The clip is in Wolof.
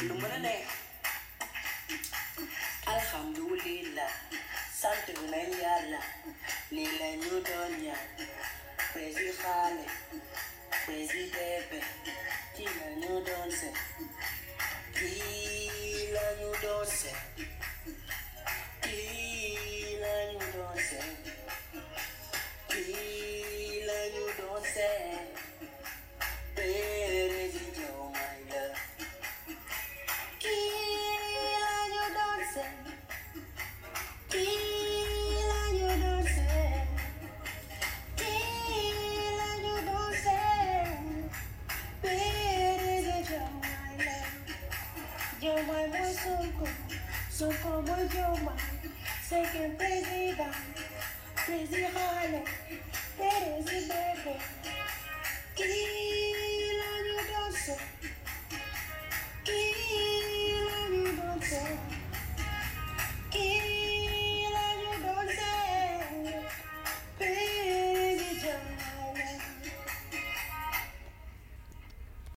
lu mën a nekk alhamdulillah sant nañ yàlla lii la ñu doon ñaan prési xaale prési bébé ci la ñu doon seet kii la ñu doon seet kii la ñu doon seet kii la ñu doon seet prési Diomaye la kii la ñu doon seet kii la ñu doon seet kii la ñu doon seet prési Diomaye la Diomaye mooy Sonko Sonko mooy Diomaye second président prési xaale prési bébé kii la ñu doon seet